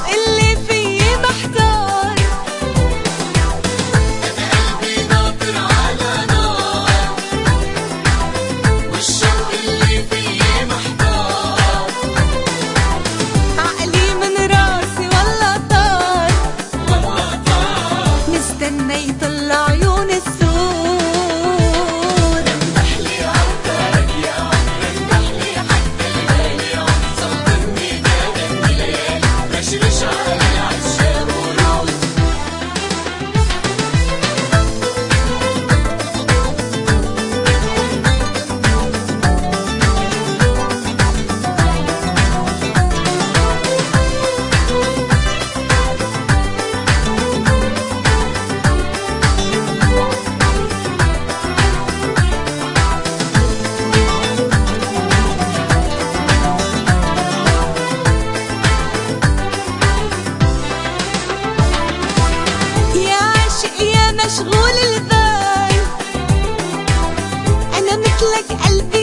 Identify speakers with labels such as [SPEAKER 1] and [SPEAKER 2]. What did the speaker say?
[SPEAKER 1] اللي فيي محتار.
[SPEAKER 2] أنا قلبي ناطر على نار، والشوق اللي فيي محتار.
[SPEAKER 1] عقلي من راسي والله طار، مستنى يطلع عيون السور.
[SPEAKER 2] رمحلي عودك يا عم، رمحلي حتى الليالي عم، صبرني دايما ليالي، رشرش على العشاق ورود.
[SPEAKER 1] يا عاشق يا مشغول البال، أنا مثلك قلبي